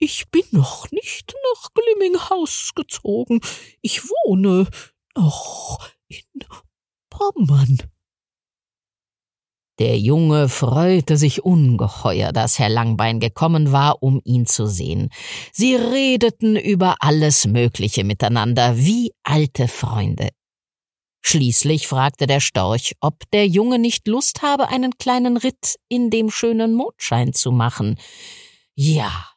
ich bin noch nicht nach Glimminghaus gezogen. Ich wohne noch in Pommern.« Der Junge freute sich ungeheuer, dass Herr Langbein gekommen war, um ihn zu sehen. Sie redeten über alles Mögliche miteinander, wie alte Freunde. Schließlich fragte der Storch, ob der Junge nicht Lust habe, einen kleinen Ritt in dem schönen Mondschein zu machen. Ja,